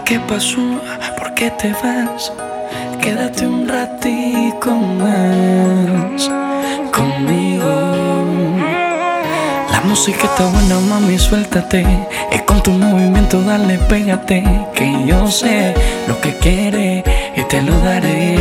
¿Qué pasó? ¿Por qué te vas? Quédate un ratico más conmigo. La música está buena, mami, suéltate. Es con tu movimiento, dale, pégate. Que yo sé lo que quieres y te lo daré.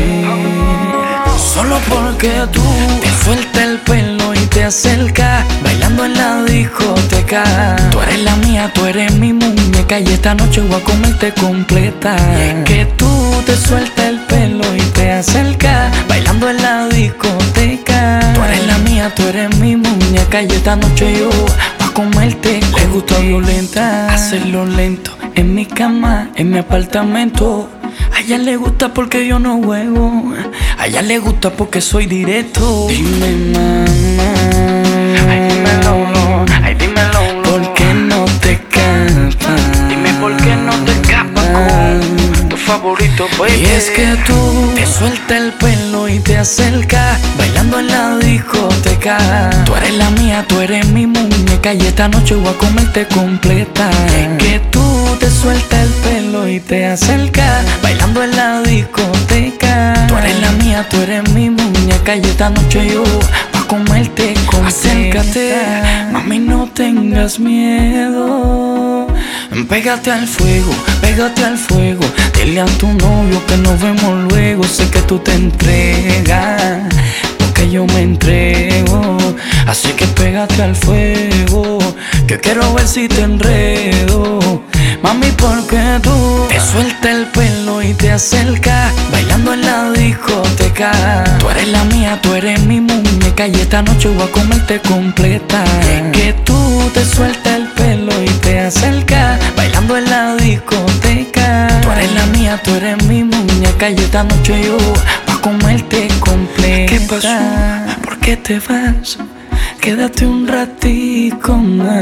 Solo porque tú te sueltas el pelo y te acercas, bailando en la discoteca. Tú eres la mía, tú eres mi muñeca, y esta noche voy a comerte completa. Y es que tú te sueltas el pelo y te acercas, bailando en la discoteca. Tú eres la mía, tú eres mi muñeca, y esta noche yo voy a comerte. Le gusta violenta, hacerlo lento, en mi cama, en mi apartamento. A ella le gusta porque yo no juego, a ella le gusta porque soy directo. Dime, mamá, ay, dímelo, ay, dímelo, ¿por qué no te escapas? Dime por qué no te escapas con tu favorito, baby. Y es que tú te sueltas el pelo y te acercas, bailando en la discoteca. Tú eres la mía, tú eres mi muñeca, y esta noche voy a comerte completa. Y es que tú te sueltas el pelo y te acercas, bailando en la discoteca. Tú eres la mía, tú eres mi muñeca, y esta noche yo voy a comerte completa. Acércate, mami, no tengas miedo. Pégate al fuego, pégate al fuego. Dile a tu novio que nos vemos luego. Sé que tú te entregas, porque yo me entrego. Así que pégate al fuego, que quiero ver si te enredo. Mami, porque tú te sueltas el pelo y te acercas, bailando en la discoteca. Tú eres la mía, tú eres mi muñeca, y esta noche voy a comerte completa. Y es que tú te sueltas el pelo y te acercas, bailando en la discoteca. Tú eres la mía, tú eres mi muñeca, y esta noche yo voy a comerte completa. ¿Qué pasó? ¿Por qué te vas? Quédate un ratico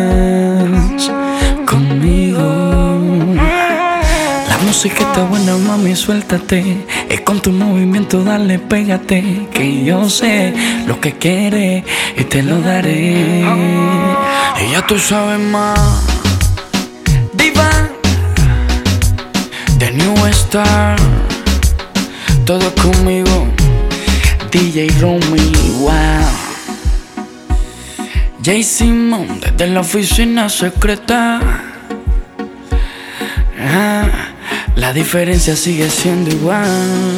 más conmigo. La música está buena, mami, suéltate. Es con tu movimiento, dale, pégate. Que yo sé lo que quieres y te lo daré. Y ya tú sabes más. Diva, The New Star, todo conmigo. DJ Romy, wow. Jay Simon desde la oficina secreta. La diferencia sigue siendo igual.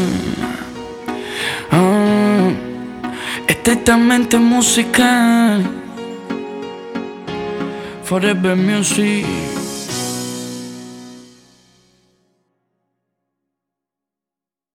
Estrictamente musical. Forever Music.